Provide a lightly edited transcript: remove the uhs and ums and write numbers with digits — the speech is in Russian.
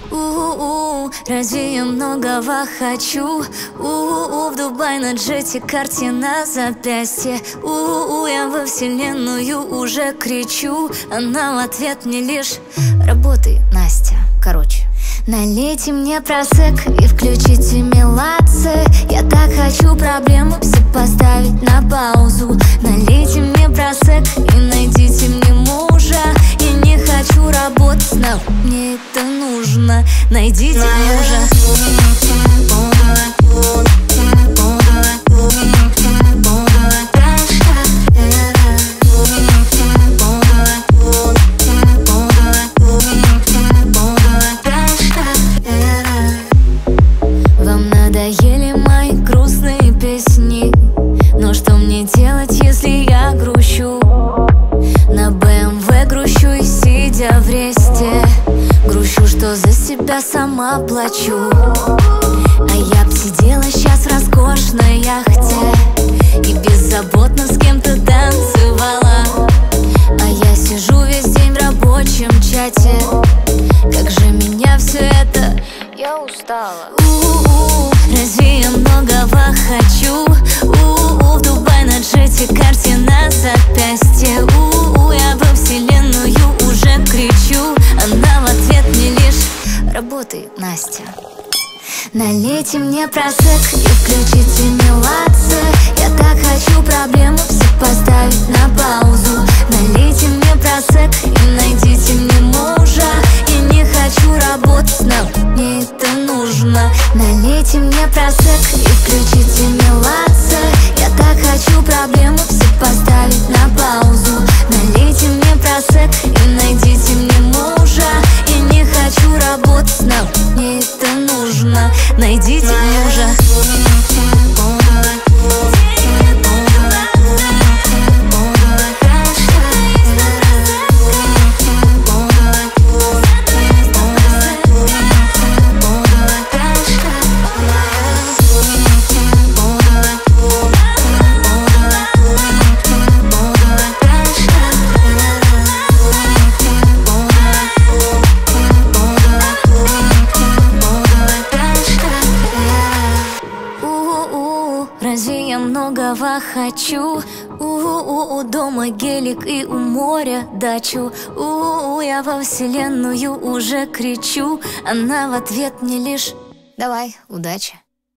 Разве я многого хочу? В Дубай на джете, карте на запястье. Я во вселенную уже кричу. Она в ответ мне лишь: работай, Настя. Короче, налейте мне просек и включите меладзе. Я так хочу проблему все поставить на паузу. Налейте мне просек и найдите мне мужа. Я не хочу работать, но мне это нужно. Найдите мужа. Вам надоели мои грустные песни, но что мне делать, если я грущу? На БМВ грущу и сидя в ресте. Грущу, что за себя сама плачу. А я б сидела сейчас в роскошной яхте и беззаботно с кем-то танцевала. А я сижу весь день в рабочем чате. Как же меня все это... Я устала. Разве я многого хочу? В Дубай на джете, карте на запястье. Я во вселенную уже кричу. Она в ответ мне лишь: работай, Настя. Налейте мне просек и включите меладзе. Я так хочу проблему все поставить на паузу. Налейте мне просек и найдите мне мужа. Я не хочу работать, но мне это нужно. Налейте мне просек и включите меладзе. Я так хочу проблему все поставить на паузу. Налейте мне просек и найдите мне мужа. Я не хочу работать, но мне это нужно. Найдите мужа. Разве я многого хочу? У дома гелик и у моря дачу. Я во вселенную уже кричу. Она в ответ мне лишь: давай, удачи.